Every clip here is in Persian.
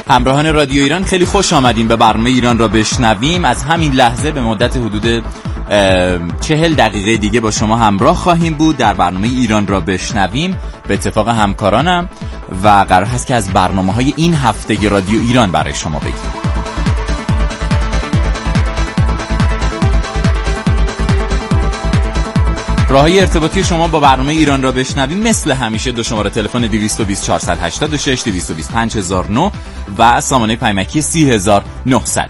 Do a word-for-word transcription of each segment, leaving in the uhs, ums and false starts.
همراهان رادیو ایران خیلی خوش آمدیم به برنامه ایران را بشنویم. از همین لحظه به مدت حدود چهل دقیقه دیگه با شما همراه خواهیم بود در برنامه ایران را بشنویم به اتفاق همکارانم و قرار هست که از برنامه‌های این هفته رادیو ایران برای شما بگیم. راههای ارتباطی شما با برنامه ایران را بشنویم مثل همیشه دو شماره تلفن دویست و بیست چهارصد و هشتاد و شش دویست و بیست پنج هزار و نه و سامانه پیمکی سی هزار و نهصد.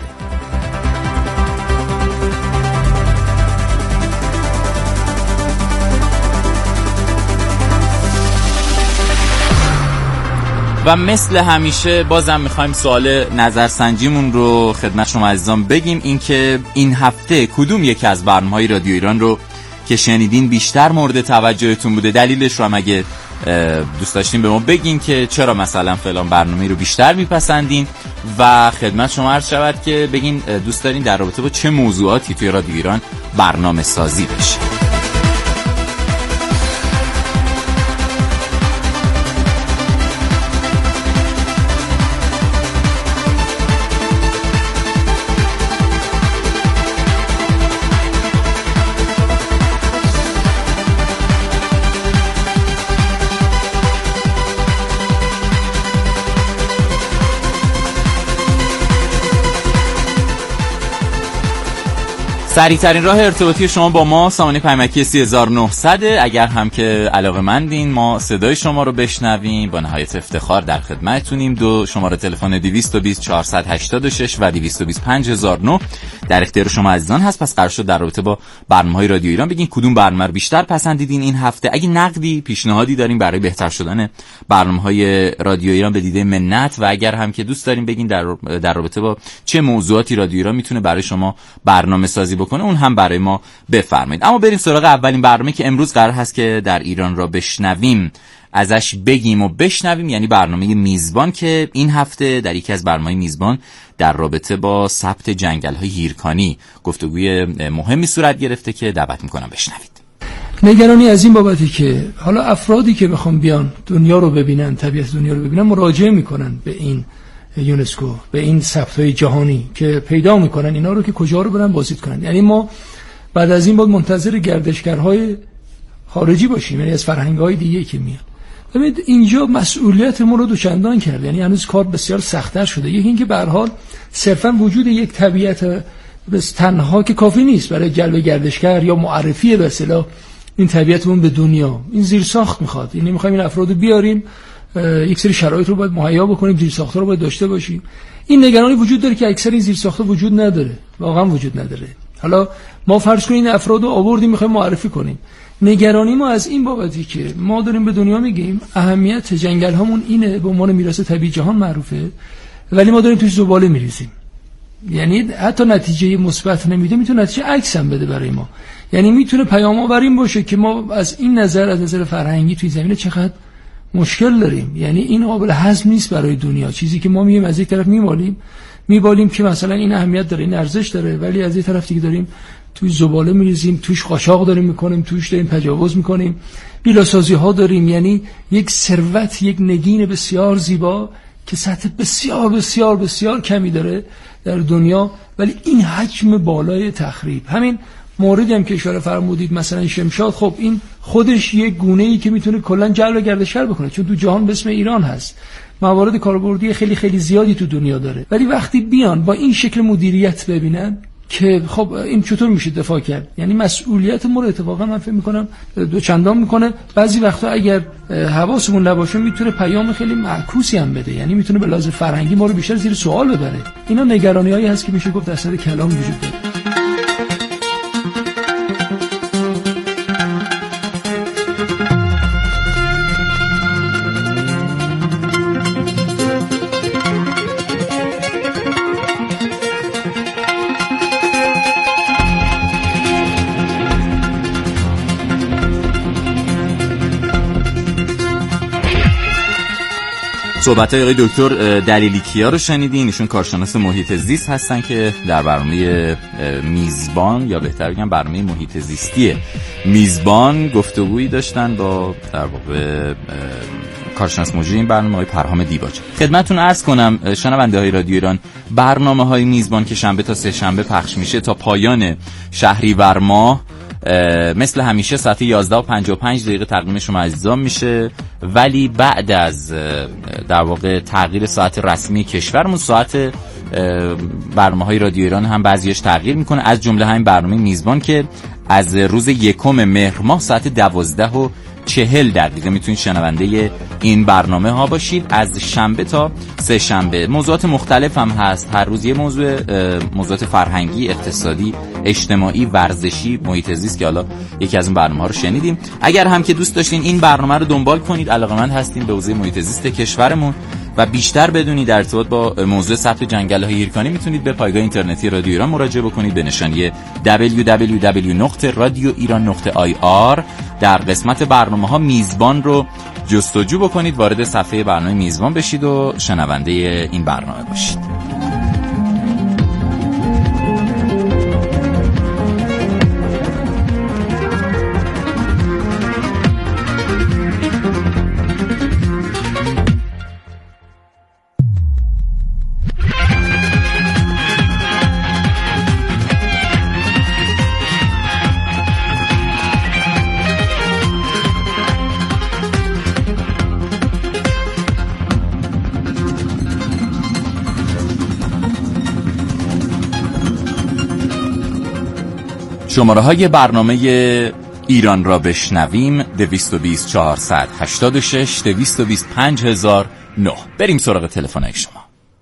و مثل همیشه بازم میخوایم سوال نظرسنجیمون رو خدمت شما عزیزان بگیم، اینکه این هفته کدوم یکی از برنامه‌های رادیو ایران رو که شنیدین بیشتر مورد توجهتون بوده. دلیلش رو هم اگه دوست داشتین به ما بگین که چرا مثلا فلان برنامه رو بیشتر میپسندین و خدمت شما عرض شود که بگین دوست دارین در رابطه با چه موضوعاتی توی رادیو ایران برنامه سازی بشه. سریع ترین راه ارتباطی شما با ما سامانه پیمکی سی هزار و نهصد. اگر هم که علاقه‌مندین ما صدای شما رو بشنویم با نهایت افتخار در خدمتتونیم. دو شماره تلفن دویست و بیست چهارصد و هشتاد و شش و دویست و بیست پنج هزار و نه در اختیار شما عزیزان هست. پس قرار شد در رابطه با برنامه‌های رادیو ایران بگین کدوم برنامه رو بیشتر پسندیدین این هفته. اگه نقدی پیشنهادی دارین برای بهتر شدن برنامه‌های رادیو ایران به دیده منت و اگر هم که دوست دارین بگین در در رابطه با چه موضوعاتی رادیو ایران میتونه برای شما برنامه‌سازی کنه اون هم برای ما بفرمایید. اما بریم سراغ اولین برنامه که امروز قرار هست که در ایران را بشنویم ازش بگیم و بشنویم، یعنی برنامه میزبان که این هفته در یکی از برنامه‌های میزبان در رابطه با ثبت جنگل‌های هیرکانی گفتگوی مهمی صورت گرفته که دعوت می‌کنم بشنوید. نگرانی از این بابتی که حالا افرادی که بخوام بیان دنیا رو ببینن، طبیعت دنیا رو ببینن، مراجعه می‌کنن به این یونسکو، به این ثبت‌های جهانی که پیدا میکنن اینا رو که کجا رو برن بازدید کنن. یعنی ما بعد از این باید منتظر گردشگرهای خارجی باشیم، یعنی از فرهنگ‌های دیگه که میان. ببینید اینجا مسئولیت ما رو دوچندان کرد، یعنی هنوز کار بسیار سخت‌تر شده. یکی اینکه به هر حال صرفاً وجود یک طبیعت بس تنها که کافی نیست برای جلب گردشگر یا معرفی به اصطلاح این طبیعتمون به دنیا. این زیرساخت میخواد، یعنی می‌خوایم این افرادو بیاریم، یک سری شرایط رو باید مهیا بکنیم، زیرساخت‌ها رو باید داشته باشیم. این نگرانی وجود داره که اکثر این زیرساخت‌ها وجود نداره، واقعا وجود نداره. حالا ما فرض کنیم این افراد رو آوردیم می‌خوایم معرفی کنیم. نگرانی ما از این بابتی که ما داریم به دنیا میگیم اهمیت جنگل‌هامون اینه، به عنوان میراث طبیعی جهان معروفه، ولی ما داریم توش زباله می‌ریزیم. یعنی حتی نتیجه مثبت نمیده، میتونه نتیجه عکس هم بده برای ما. یعنی میتونه پیام آور این باشه که ما از این نظر از نظر فرهنگی توی زمینه چقدر مشکل داریم. یعنی این قابل هضم نیست برای دنیا. چیزی که ما میگیم از یک طرف میمالیم میبالیم که مثلا این اهمیت داره، این ارزش داره، ولی از یک طرف دیگه داریم توی زباله میریزیم، توش قاچاق داریم میکنیم، توش داریم تجاوز میکنیم، بیلاسازی ها داریم. یعنی یک ثروت، یک نگین بسیار زیبا که سطح بسیار بسیار بسیار کمی داره در دنیا، ولی این حجم بالای تخریب. همین موردی هم که اشاره فرمودید مثلا شمشاد، خب این خودش یک گونه‌ای که میتونه کلا جلب گردشگر بکنه، چون تو جهان به اسم ایران هست، موارد کاربردی خیلی خیلی زیادی تو دنیا داره. ولی وقتی بیان با این شکل مدیریت ببینن که خب این چطور میشه دفاع کرد، یعنی مسئولیت ما رو اتفاقا من فکر میکنم دو چندان میکنه. بعضی وقتا اگر حواسمون نباشه میتونه پیام خیلی معکوسی هم بده، یعنی میتونه به لحاظ فرهنگی ما رو بیشتر زیر سوال ببره. اینا نگرانی‌هایی هست که میشه گفت در سطح کلام وجود داره. صحبت‌های آقای دکتر دلیلی کیا رو شنیدین. ایشون کارشناس محیط زیست هستن که در برنامه میزبان یا بهتر بگم برنامه محیط زیستی میزبان گفتگویی داشتن با در واقع کارشناس مجری این برنامه های پرهام دیباجی. خدمتتون عرض کنم شنونده های رادیو ایران، برنامه های میزبان که شنبه تا سه شنبه پخش میشه تا پایان شهریور ماه مثل همیشه ساعت یازده و پنجاه و پنج دقیقه تقدیم شما عزیزان میشه، ولی بعد از در واقع تغییر ساعت رسمی کشورمون ساعت برنامه‌های رادیو ایران هم بعضیش تغییر میکنه، از جمله همین برنامه میزبان که از روز یکم مهر ماه ساعت دوازده و چهل دقیقه میتونید شنونده این برنامه ها باشید. از شنبه تا سه شنبه موضوعات مختلف هم هست، هر روز یه موضوع، موضوعات فرهنگی، اقتصادی، اجتماعی، ورزشی، محیط زیست که حالا یکی از این برنامه ها رو شنیدیم. اگر هم که دوست داشتین این برنامه رو دنبال کنید، علاقه‌مند هستین به حوزه محیط زیست کشورمون و بیشتر بدونید در ارتباط با موضوع ثبت جنگل‌های هیرکانی، میتونید به پایگاه اینترنتی رادیو ایران مراجعه بکنید به نشانی دبلیو دبلیو دبلیو دات رادیو ایران دات آی آر. در قسمت برنامه‌ها میزبان رو جستجو بکنید، وارد صفحه برنامه میزبان بشید و شنونده این برنامه باشید. شماره های برنامه ایران را بشنویم دویست و بیست چهارصد هشتاد و شش دویست و بیست پنج هزار و نه. بریم سراغ تلفن‌های شما.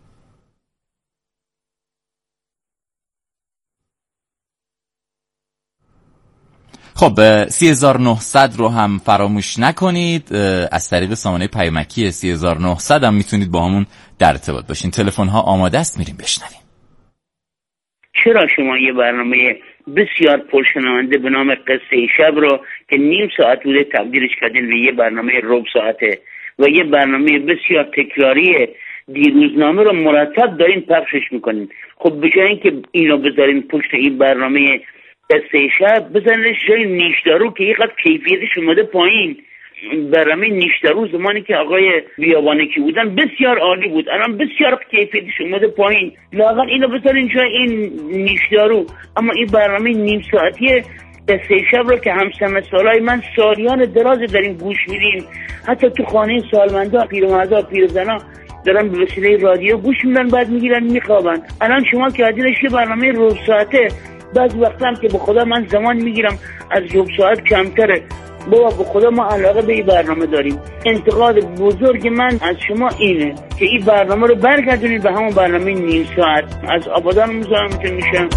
خب سی هزار و نهصد رو هم فراموش نکنید، از طریق سامانه پیامکی سی هزار و نهصد هم میتونید با همون در ارتباط باشین. تلفن ها آماده است، میریم بشنویم. چرا شما یه برنامه بسیار پرشنونده به نام قصه شب رو که نیم ساعت بوده تبدیلش کردین به یه برنامه ربع ساعته و یه برنامه بسیار تکراری دیروزنامه رو مرتب دارین پخشش میکنین؟ خب به جای اینکه اینو بذارین پشت این برنامه قصه شب، بزنینش جای نیشدارو که اینقدر کیفیتش اومده پایین. برنامه نیشدارو زمانی که آقای بیابانکی بودن بسیار عالی بود، الان بسیار کیفیتش اومده پایین. لااقل اینو بذارین جای این نیشدارو. اما این برنامه نیم ساعتی قصه شب رو که همسن سالای من سالیان دراز داریم گوش میدیم، حتی تو خانه سالمندا، پیرمردا، پیرزنا دارن به وسیله رادیو گوش میدن، بعد میگیرن میخوابن. الان شما که عادیش یه برنامه ربع ساعته، بعضی وقتا هم که به خدا من زمان میگیرم از ربع ساعت کمتره. بابا به خدا ما علاقه به این برنامه داریم. انتقاد بزرگ من از شما اینه که این برنامه رو برگردونید به همون برنامه نیم ساعت. از آبادان مزاحمتون میشم.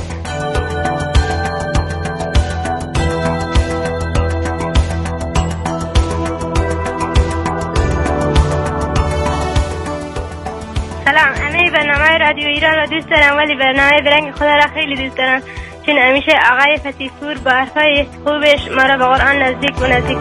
سلام، همه برنامه رادیو ایران رو دوست دارم، ولی برنامه برنگ خدا را خیلی دوست دارم، چون همیشه آقای فتیحپور با حرفای خوبش ما را به قرآن نزدیک و نزدیک.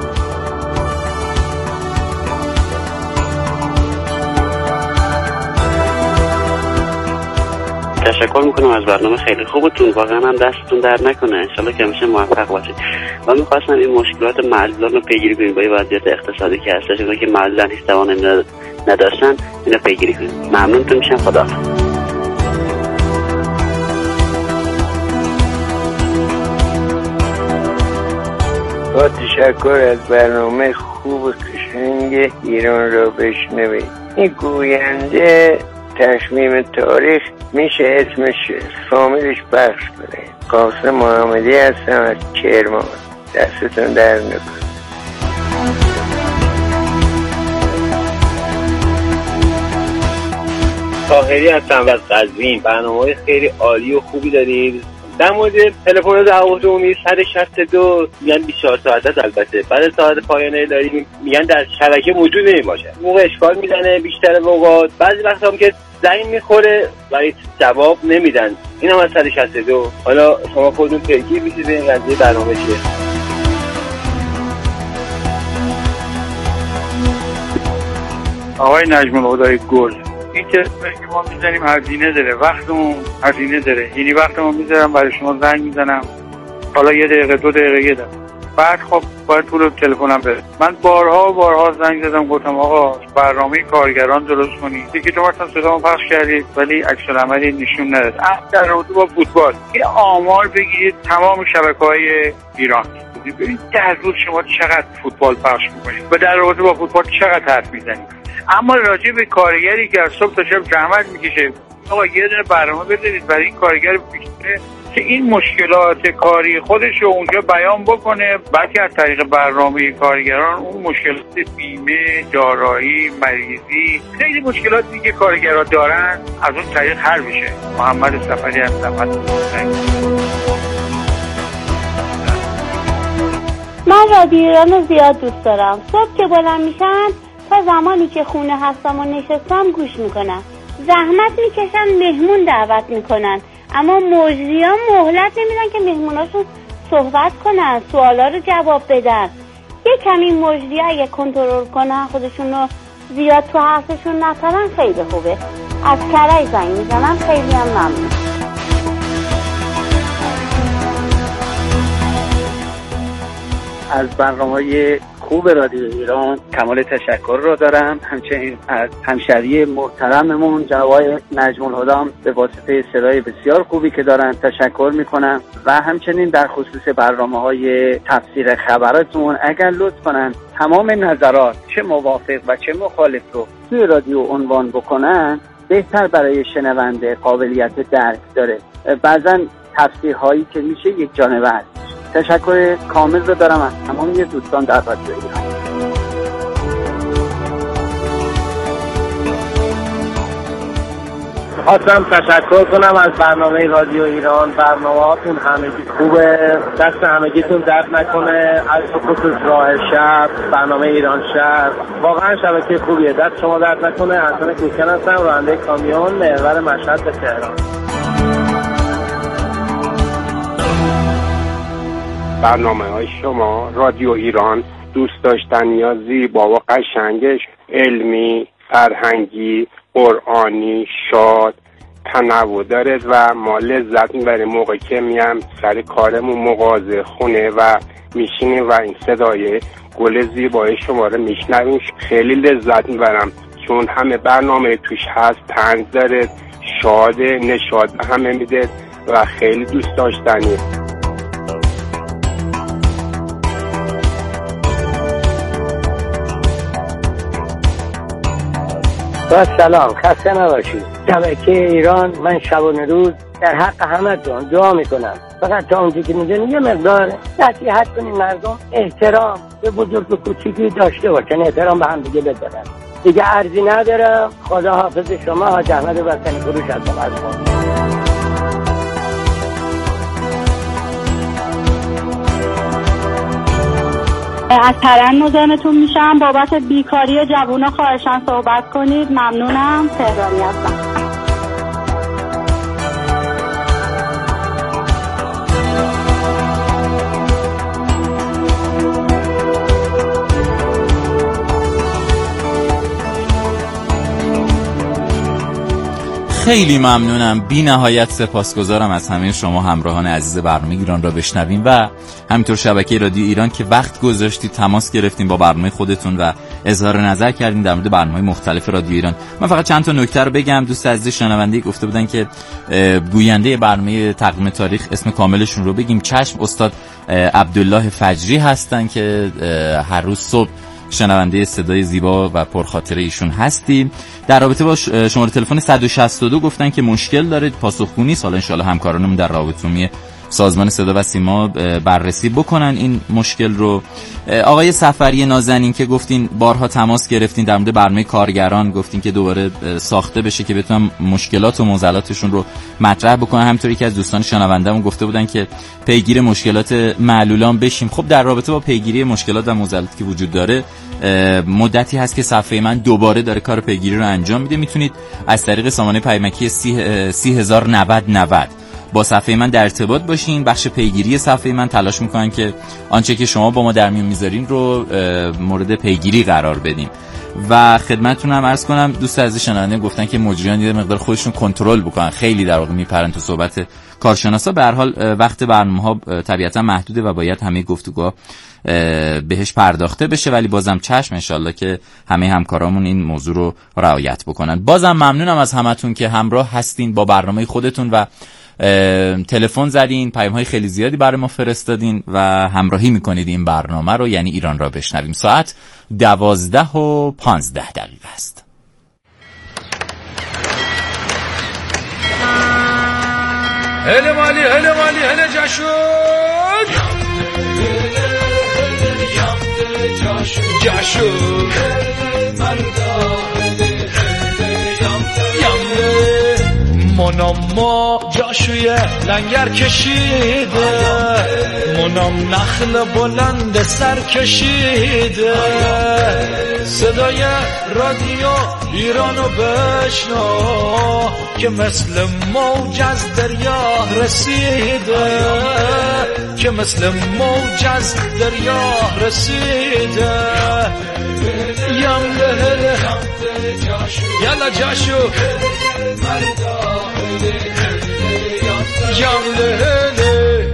تشکر میکنم از برنامه خیلی خوبتون، واقعا هم دستتون در نکنه، انشالله که همیشه موفق باشید. و میخواستم این مشکلات معلولان رو پیگیری کنیم با این وضعیت اقتصادی که هستش، اونا که معلولان هیچ توانی نداشتن اینو پیگیری کنیم. ممنونتون میشم. خدا با تشکر از برنامه خوب قشنگ ایران را بشنوید. این گوینده تصمیم تاریخ میشه اسمش فامیلش بخش بده. قاسم محمدی هستم از کرمان. دستتون در نکنه. طاهری هستم از قزوین. برنامه‌های خیلی عالی و خوبی دارید. در مورد تلفن دعوت عمومی صد و شصت و دو میگن بیست و چهار ساعت است، البته بعد ساعت پایانه داریم میگن در شبکه موجود نمیباشه، موقع اشکال میزنه بیشتر موقع، بعضی وقتا هم که زنگ میخوره ولی جواب نمیدن. این هم از صد و شصت و دو. حالا شما خودتون پیگیر بشید به این قضیه برنامه چیه. آقای نجم الهدی گل، این تلفنی که ما میزنیم هزینه داره، وقتمون هزینه داره. یعنی وقتمون میذارم برای شما زنگ میزنم، حالا یه دقیقه دو دقیقه یه دقیقه بعد خب باید پول تلفنم بده. من بارها و بارها زنگ زدم گفتم آقا برنامه کارگران درست کنید. یکی دو مرتبه صدامو پخش کردید ولی عکس العملی نشون نداد. در رابطه با فوتبال یه آمار بگیرید تمام شبکه‌های ایران، ببینید در روز شما چقدر فوتبال پخش می‌کنید و در رابطه با فوتبال چقدر حرف می‌زنید. اما راجع به کارگری که از صبح تا شب زحمت می‌کشه، آقا یه دونه برنامه بذارید برای این کارگر بیشتره که این مشکلات کاری خودش رو اونجا بیان بکنه، بلکه از طریق برنامه کارگران اون مشکلات بیمه، دارایی، مریضی، خیلی مشکلاتی که کارگران دارن از اون طریق حل میشه. محمد سفری هستم. من رادیو ایران رو زیاد دوست دارم. صبح که بلند میشم تا زمانی که خونه هستم و نشستم گوش میکنم. زحمت میکشن، مهمون دعوت میکنن، اما مجریان مهلت نمیدن که مهموناشون صحبت کنن، سوالا رو جواب بدن. یه کمی مجری اگه کنترل کنن، خودشون رو زیاد تو حرفشون نپرن، خیلی خوبه. از کرای زنگ میزنم، خیلی هم ممنون. از برنامه‌های خوب رادیو ایران کمال تشکر رو دارم. همچنین از همشهری محترممون جناب نجم الهدی به واسطه صدای بسیار خوبی که دارن تشکر میکنم و همچنین در خصوص برنامه‌های تفسیر خبراتون اگر لطف کنن تمام نظرات چه موافق و چه مخالف رو توی رادیو عنوان بکنن، بهتر برای شنونده قابلیت درک داره. بعضا تفسیرهایی که میشه یک جانبه است. تشکر کامل رو دارم از تمام دوستان در رادیو ایران. خواستم تشکر کنم از برنامه رادیو ایران. برنامه هاتون همگی خوبه، دست همگیتون درد نکنه. از خصوص راه شب، برنامه ایران شب واقعا شبکه خوبیه، دست شما درد نکنه. حسن کوچن هستم، راننده کامیون، محور مشهد به تهران. برنامه های شما رادیو ایران دوست داشتنی یا زیبا و قشنگش، علمی، فرهنگی، قرآنی، شاد، تنوع داره و ما لذت میبریم موقع که میم سر کارمون مغازه خونه و میشینیم و این صدای گل زیبای شما رو میشنویم. خیلی لذت میبرم چون همه برنامه توش هست، طنز داره، شاده، نشاد همه میده و خیلی دوست داشتنیه. با سلام، خسته نباشید. شبکه ایران، من شبانه روز در حق همه دون دعا میکنم. فقط تا اونجا که میدونی یه مقدار نصیحت کنین مردم احترام به بزرگ و کوچیکی داشته باشن، احترام به هم دیگه بذارن. دیگه عرضی ندارم. خدا حافظ شما. حاج احمد وطنی فروش هستم از ما. از ترنمتون میشم بابت بیکاری جوونا، خواهشاً صحبت کنید. ممنونم. تهرانی هستم. خیلی ممنونم، بی نهایت سپاسگزارم از همه شما همراهان عزیز برنامه ایران را بشنویم و همینطور شبکه رادیو ایران که وقت گذاشتید، تماس گرفتیم با برنامه خودتون و اظهار نظر کردین در مورد برنامه‌های مختلف رادیو ایران. من فقط چند تا نکته رو بگم. دوست عزیز شنونده گفته بودن که گوینده برنامه تقویم تاریخ اسم کاملشون رو بگیم. چشم، استاد عبدالله فجری هستن که هر روز صبح شنونده صدای زیبا و پرخاطره ایشون هستیم. در رابطه با شماره تلفن صد و شصت و دو گفتن که مشکل داره، پاسخگو نیست. حالا ان شاءالله همکارانمون در رابطه عمومی سازمان صدا و سیما بررسی بکنن این مشکل رو. آقای سفری نازنین که گفتین بارها تماس گرفتین در مورد برنامه کارگران، گفتین که دوباره ساخته بشه که بتونن مشکلات و معضلاتشون رو مطرح بکنن. همینطوری که از دوستان شنوندهمون گفته بودن که پیگیر مشکلات معلولان بشیم. خب در رابطه با پیگیری مشکلات و معضلاتی که وجود داره، مدتی هست که صفحه من دوباره داره کار پیگیری رو انجام میده. میتونید از طریق سامانه پیامکی سی هزار نود نود با صفحه من در ارتباط باشین. بخش پیگیری صفحه من تلاش میکنن که آنچه که شما با ما در میون میذارین رو مورد پیگیری قرار بدیم و خدمتتونم عرض کنم دوست عزیز شنونده گفتن که مجریان یه مقدار خودشون کنترل بکنن، خیلی در واقع میپرن تو صحبت کارشناسا. به هر حال وقت برنامه‌ها طبیعتا محدوده و باید همه گفتگوها بهش پرداخته بشه، ولی بازم چشم انشالله که همه همکارامون این موضوع رو رعایت بکنن. بازم ممنونم از همتون که همراه هستین با برنامه خودتون و تلفن زدین، پیام‌های خیلی زیادی برای ما فرستادین و همراهی میکنید این برنامه رو، یعنی ایران را بشنویم. ساعت دوازده و پانزده دقیقه است. هله مالی هله مالی هله جاشون جاشون منم ما جاشوی لنگر کشیده، منم نخل بلند سر کشیده، صدای رادیو ایرانو بشنو که مثل موج از دریا رسیده، که مثل موج از دریا رسیده. یم لهله یلا جاشو یم لهله.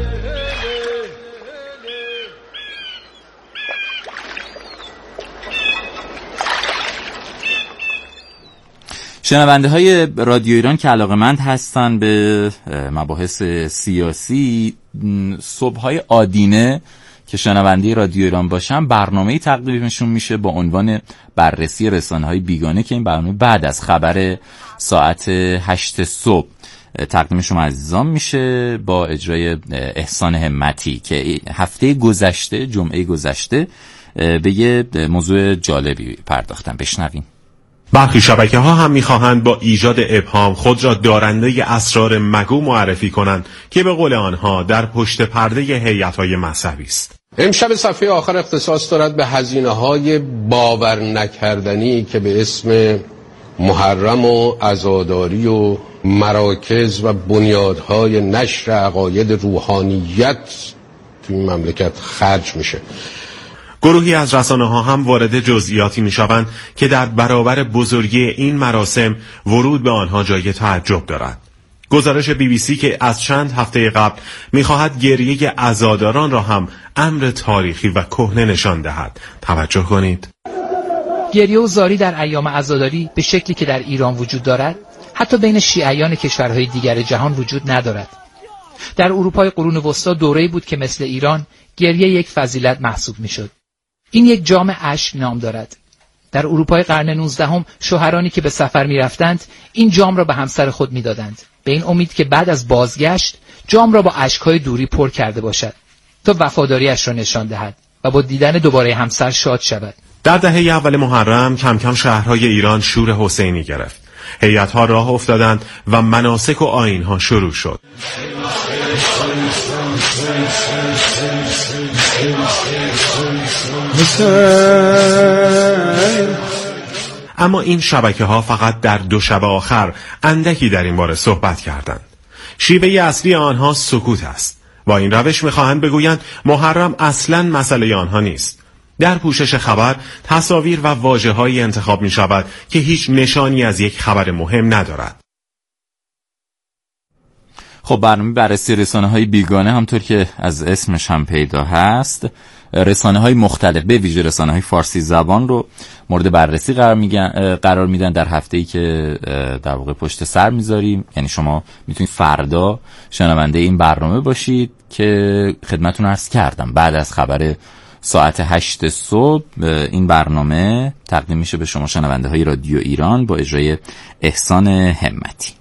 شنونده های رادیو ایران که علاقه‌مند هستن به مباحث سیاسی، صبح‌های آدینه که شنونده رادیو ایران باشن برنامه‌ای تقدیمشون میشه با عنوان بررسی رسانه‌های بیگانه که این برنامه بعد از خبر ساعت هشت صبح تقدیم شما عزیزان میشه با اجرای احسان همتی که هفته گذشته جمعه گذشته به یه موضوع جالبی پرداختن. بشنویم. برخی شبکه‌ها هم می‌خواهند با ایجاد ابهام خود را دارنده اسرار مگو معرفی کنند که به قول آنها در پشت پرده هیئت‌های مذهبی است. امشب صفحه آخر اختصاص دارد به هزینه‌های باور نکردنی که به اسم محرم و عزاداری و مراکز و بنیادهای نشر عقاید روحانیت توی این مملکت خرج میشه. گروهی از رسانه‌ها هم وارد جزئیاتی می‌شوند که در برابر بزرگی این مراسم ورود به آنها جای تعجب دارد. گزارش بی بی سی که از چند هفته قبل می‌خواهد گریه عزاداران را هم امر تاریخی و کهنه نشان دهد. توجه کنید. گریه و زاری در ایام عزاداری به شکلی که در ایران وجود دارد، حتی بین شیعیان کشورهای دیگر جهان وجود ندارد. در اروپای قرون وسطی دوره‌ای بود که مثل ایران گریه یک فضیلت محسوب می‌شد. این یک جام اشک نام دارد. در اروپای قرن نوزدهم شوهرانی که به سفر می‌رفتند این جام را به همسر خود می‌دادند به این امید که بعد از بازگشت جام را با اشک‌های دوری پر کرده باشد تا وفاداریش را نشان دهد و با دیدن دوباره همسر شاد شود. در دهه اول محرم کم کم شهرهای ایران شور حسینی گرفت. هیئت‌ها راه افتادند و مناسک و آیین‌ها شروع شد. اما این شبکه‌ها فقط در دو شب آخر اندکی در این باره صحبت کردند. شیوه اصلی آنها سکوت است. با این روش می‌خواهند بگویند محرم اصلاً مسئله آنها نیست. در پوشش خبر تصاویر و واژه‌هایی انتخاب می‌شود که هیچ نشانی از یک خبر مهم ندارد. خب برنامه بررسی رسانه‌های بیگانه همطور که از اسمش هم پیدا هست، رسانه‌های مختلف به ویژه رسانه‌های فارسی زبان رو مورد بررسی قرار میگن قرار میدن در هفته‌ای که در واقع پشت سر میذاریم. یعنی شما میتونید فردا شنونده این برنامه باشید که خدمتتون عرض کردم بعد از خبر ساعت هشت صبح این برنامه تقدیم میشه به شما شنونده های رادیو ایران با اجرای احسان همتی.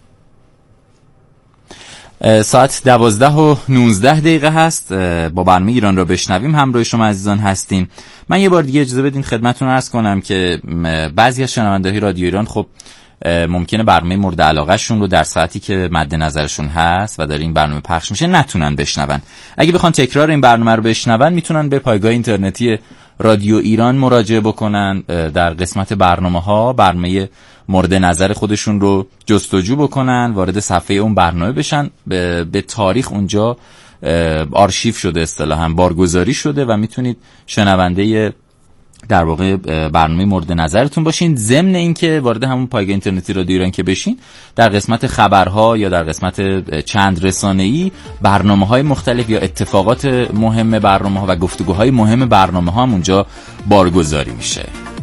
ساعت دوازده و نوزده دقیقه هست. با برنامه ایران را بشنویم همراه شما عزیزان هستیم. من یه بار دیگه اجازه بدین خدمتتون عرض کنم که بعضی از شنونده های رادیو ایران خب ممکنه برنامه مورد علاقه شون رو در ساعتی که مد نظرشون هست و در این برنامه پخش میشه نتونن بشنون. اگه بخوان تکرار این برنامه رو بشنون میتونن به پایگاه اینترنتی رادیو ایران مراجعه بکنن، در قسمت برنامه‌ها برنامه مورد نظر خودشون رو جستجو بکنن، وارد صفحه اون برنامه بشن، به, به تاریخ اونجا آرشیو شده، اصطلاحاً بارگذاری شده و میتونید شنونده در واقع برنامه مورد نظرتون باشین. ضمن اینکه وارد همون پایگاه اینترنتی رادیو ایران که بشین، در قسمت خبرها یا در قسمت چند رسانه‌ای برنامه‌های مختلف یا اتفاقات مهم برنامه‌ها و گفتگوهای مهم برنامه‌ها هم اونجا بارگذاری میشه.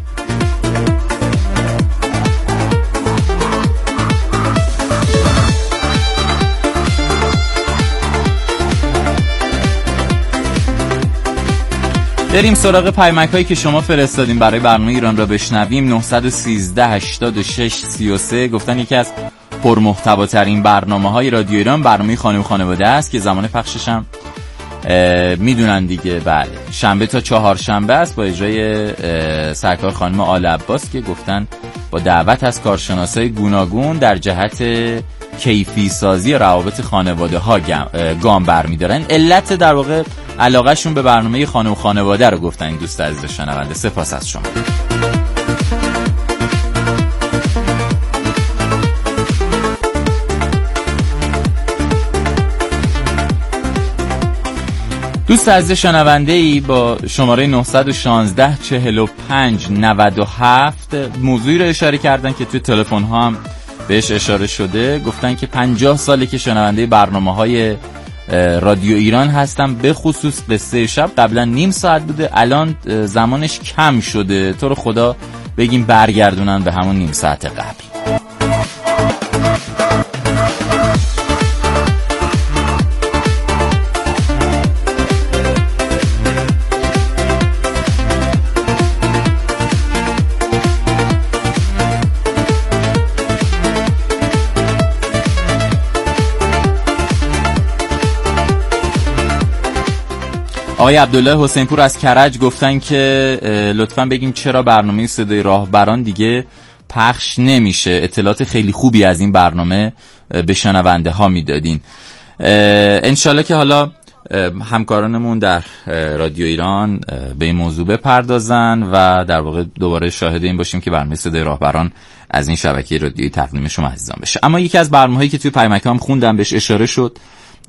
بریم سراغ پیامک هایی که شما فرستادیم برای برنامه ایران را بشنویم. نه یک سه هشتاد و شش سی و سه گفتن یکی از پرمحتواترین برنامه های رادیو ایران برنامه خانه و خانواده است که زمان پخشش هم میدونن دیگه. بله، شنبه تا چهارشنبه است با اجرای سرکار خانم آل عباس که گفتن با دعوت از کارشناسای گوناگون در جهت کیفی سازی روابط خانواده ها گام برمی‌دارن. علت در واقع علاقه شون به برنامه خانه و خانواده رو گفتن این دوست عزیز شنونده. سپاس از شما. دوست عزیز شنونده ای با شماره نه یک شش چهل و پنج نود و هفت موضوعی رو اشاره کردن که توی تلفن ها هم بهش اشاره شده. گفتن که پنجاه ساله که شنونده برنامه‌های رادیو ایران هستم، به خصوص قصه شب. قبلا نیم ساعت بوده، الان زمانش کم شده. تو رو خدا بگیم برگردونن به همون نیم ساعت قبل. آقای عبدالله حسینپور از کرج گفتن که لطفاً بگیم چرا برنامه صدای راهبران دیگه پخش نمیشه. اطلاعات خیلی خوبی از این برنامه به شنونده ها میدادین. انشالله که حالا همکارانمون در رادیو ایران به این موضوع بپردازن و در واقع دوباره شاهد این باشیم که برنامه صدای راهبران از این شبکه رادیویی تقدیم شما عزیزان بشه. اما یکی از برنامه‌هایی که توی پیامکام خوندم بهش اشاره شد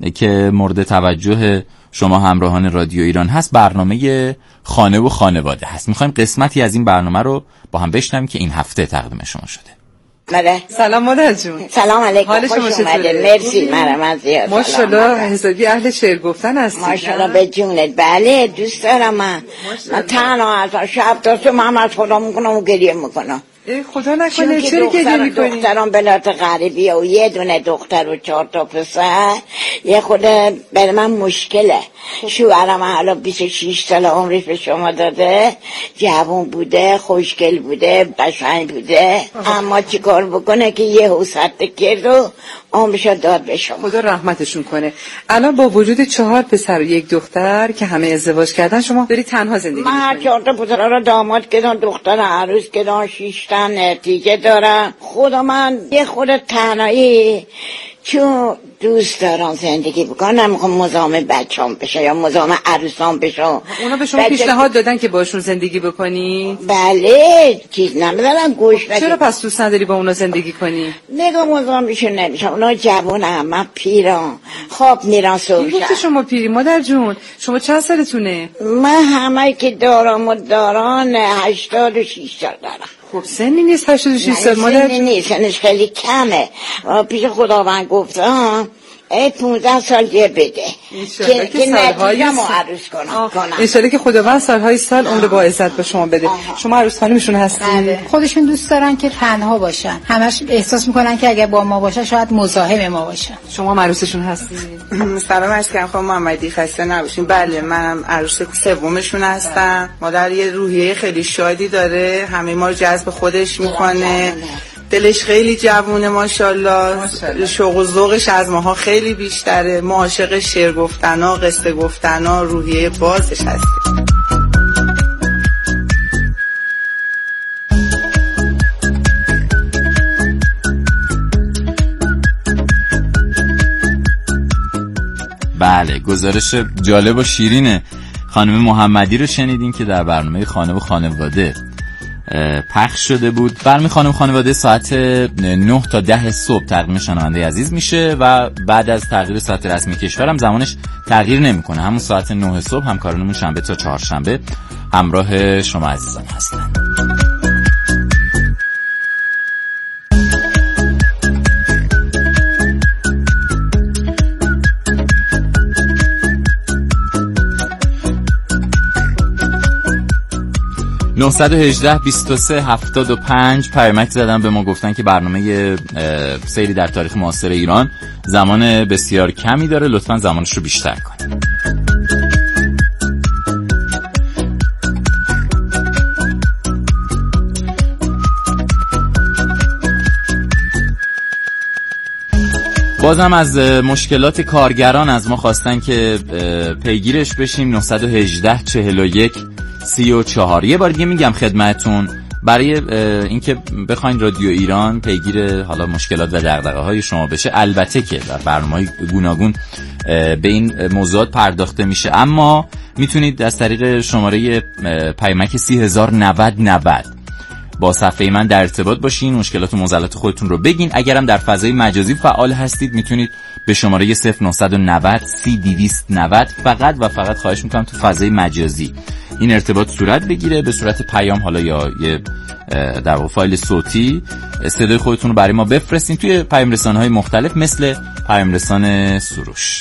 که مورد توجه شما همراهان رادیو ایران هست، برنامه خانه و خانواده هست. میخوایم قسمتی از این برنامه رو با هم بشنویم که این هفته تقدیم شما شده. مره. سلام مادر جون. سلام علیکم. حال شما چطوره؟ مرسی. مرم از زیاد. ماشاءالله حسابی اهل شعر گفتن هستی. ماشاءالله به جونت. بله دوست دارم من. من تنها از شب تا صبح من از خدا میکنم و گریه میکنم. خدا نکنه چرا گریه میکنی؟ دختران بلاد غریبی و یه دونه دختر و چهار تا پسر، یه خود برای من مشکله. شوهرم حالا بیست و شش سال عمرش به شما داده، جوان بوده، خوشگل بوده، قشنگ بوده، اما چیکار بکنه که یه حوصت کرد و عمرشو داد به شما. خدا رحمتشون کنه. الان با وجود چهار پسر و یک دختر که همه ازدواج کردن، شما داری تنها زندگی میکنی؟ من چهار تا پسر رو داماد کردم، دختر عروس کردم، شش تا نتیجه دارم. خدا من یه خود تنهایی چون دوست دارم زندگی بکنم، نمیخوام مزاحم بچه‌ام بشه یا مزاحم عروسام بشه. اونا به شما پیشنهاد دادن که باشون زندگی بکنی؟ بله، چیز نمیدارم گوش ندید. چرا پس دوست نداری با اونا زندگی کنی؟ نگاه مزاحمشون نمیشم، اونا جوانم، من پیرم، خواب میرم صبح. گفتی شما پیری مادر جون؟ شما چند سالتونه؟ من همه که دارم و داران هشتاد و شش سال دارم. خب سنی نیست هشتاد و شش سال مادر جون؟ سنی نیست، سنش خیلی کمه. پیش خداوند گفتم ای پونزده سال یه بده که, که نتیجه‌مو عروس کنم کنم انشالله که خداوند سالهای سال عمر با عزت به شما بده. آه. شما عروس خانمشون هستین؟ بله. خودشون دوست دارن که تنها باشن، همش احساس میکنن که اگه با ما باشن شاید مزاحم ما باشن. شما عروسشون هستین؟ سلام عرض می‌کنم خانم محمدی، خسته نباشین. بله منم عروس سومشون هستم. مادر یه روحیه خیلی شادی داره، همه ما رو جذب خودش میکنه، دلش خیلی جوونه ماشاءالله، شوق و ذوقش از ماها خیلی بیشتره. ما عاشق شعر گفتنا، قصه گفتنا، روحیه بازش هستیم. بله، گزارش جالب و شیرینه خانم محمدی رو شنیدین که در برنامه خانه و خانواده پخش شده بود. برنامه خانم خانواده ساعت نه تا ده صبح تقدیم شنونده عزیز میشه و بعد از تغییر ساعت رسمی کشورم زمانش تغییر نمیکنه، همون ساعت نه صبح همکارانمون شنبه تا چهارشنبه همراه شما عزیزان هستن. نه یک هشت بیست و سه هفتاد و پنج پیامک زدن به ما، گفتن که برنامه سیری در تاریخ معاصر ایران زمان بسیار کمی داره، لطفاً زمانش رو بیشتر کنید. بازم از مشکلات کارگران از ما خواستن که پیگیرش بشیم. نه یک هشت چهل و یک سی و چهار. یه بار دیگه میگم خدمتون، برای اینکه بخواین رادیو ایران پیگیر حالا مشکلات و دغدغه‌های شما بشه، البته که در برنامه‌های گوناگون به این موضوعات پرداخته میشه، اما میتونید از طریق شماره پیامک سی هزار و نود نود با صفحه من در ارتباط باشین، مشکلات و معضلات خودتون رو بگین. اگرم در فضای مجازی فعال هستید میتونید به شماره صفر نه نه صفر سی دویست و نود فقط و فقط خواهش میکنم تو فضای مجازی این ارتباط صورت بگیره، به صورت پیام حالا یا یه در واقع فایل صوتی صدای خودتون رو برای ما بفرستین توی پیام رسانه‌های مختلف مثل پیام رسان سروش.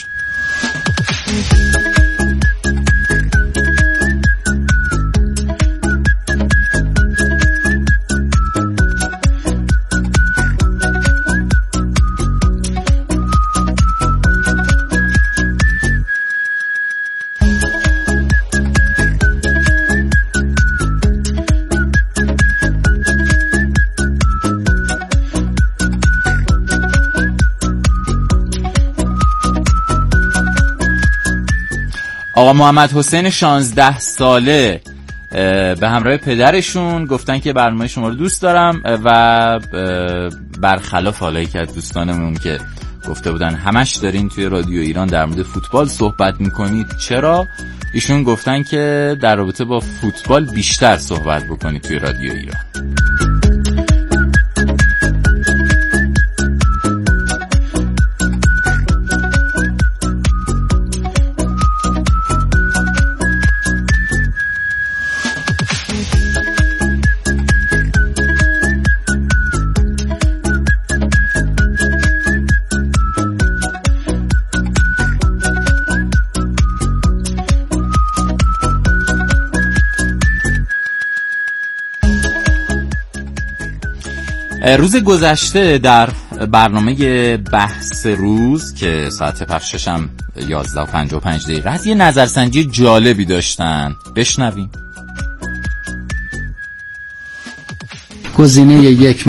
آقا محمد حسین شانزده ساله به همراه پدرشون گفتن که برنامه شما رو دوست دارم و برخلاف حالا یکی از دوستانمون که گفته بودن همش دارین توی رادیو ایران در مورد فوتبال صحبت میکنید، چرا؟ ایشون گفتن که در رابطه با فوتبال بیشتر صحبت بکنید توی رادیو ایران. روز گذشته در برنامه بحث روز که ساعت پخشش هم یازده و پنجاه و پنج دقیقه هست، یه نظرسنجی جالبی داشتن، بشنویم. گزینه یک،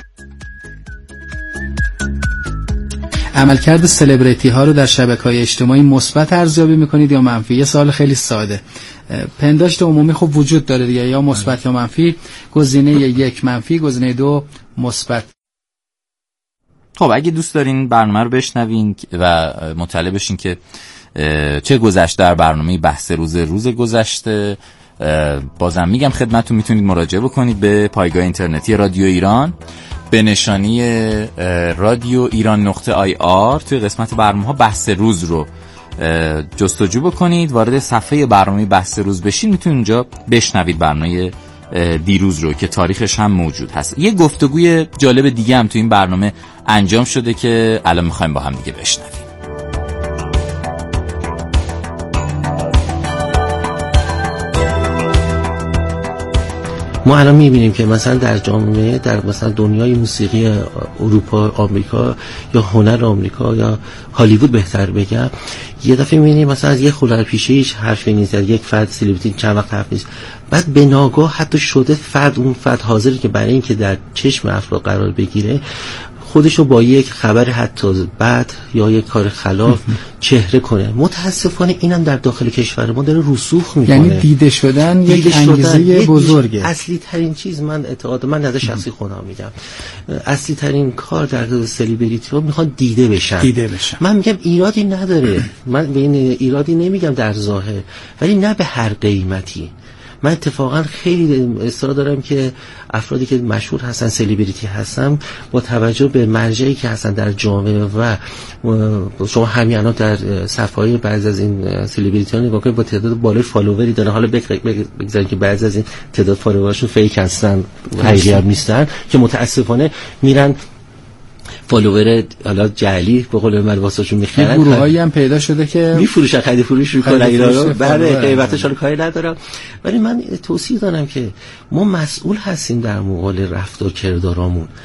عملکرد سلبریتی ها رو در شبکه‌های اجتماعی مثبت ارزیابی میکنید یا منفی؟ یه سوال خیلی ساده. پنداشت عمومی خب وجود داره دیگه، یا مثبت یا منفی. گزینه یک منفی، گزینه دو مثبت. خب اگه دوست دارین برنامه رو بشنوین و مطلع بشین که چه گذشته در برنامه بحث روز روز گذشته، بازم میگم خدمتتون میتونید مراجعه بکنید به پایگاه اینترنتی رادیو ایران به نشانی رادیو ایران نقطه آی آر. توی قسمت برنامه ها بحث روز رو جستجو بکنید، وارد صفحه برنامه بحث روز بشین، میتونید اونجا بشنوید برنامه دیروز رو که تاریخش هم موجود هست. یه گفتگوی جالب دیگه هم تو این برنامه انجام شده که الان میخوایم با هم دیگه بشنویم. ما الان میبینیم که مثلا در جامعه، در مثلا دنیای موسیقی اروپا، آمریکا یا هنر آمریکا یا هالیوود بهتر بگم، یه دفعه میبینیم مثلا از یک هنرپیشه هیچ حرفی نیست، از یک فرد سلبریتی چند وقت حرف نیست، بعد به ناگاه حتی شده فرد، اون فرد حاضری که برای اینکه در چشم افراد قرار بگیره خودشو با یک خبر حتی بد یا یک کار خلاف چهره کنه. متاسفانه اینم در داخل کشور ما داره رسوخ میکنه. یعنی دیده شدن دیده یک انگیزه بزرگه. اصلی ترین چیز، من اعتقاد من نظر شخصی خودم میگم، اصلی ترین کار در سلبریتی ها میخوان دیده بشن. دیده بشن. من میگم ایرادی نداره، من به این ایرادی نمیگم در ظاهر، ولی نه به هر قیمتی. من اتفاقا خیلی اصرار دارم که افرادی که مشهور هستن، سلیبریتی هستن، با توجه به مرجعی که هستن در جامعه و شما همین الان در صفحه‌های بعضی از این سلیبریتی‌ها نگاه کنید با تعداد بالای فالووری دارن، حالا بگذارید که بعضی از این تعداد فالووراشون فیک هستن، حقیقی هم نیستن، که متاسفانه میرن فالوور حالا جعلی به قول من واسهشون میخرن. گروهایی هم پیدا شده که میفروشن، خرید فروش میکنن اینا رو. بله قیمتش رو کاری ندارم، ولی من توصیه دارم که ما مسئول هستیم در مقابل رفتار کردارامون.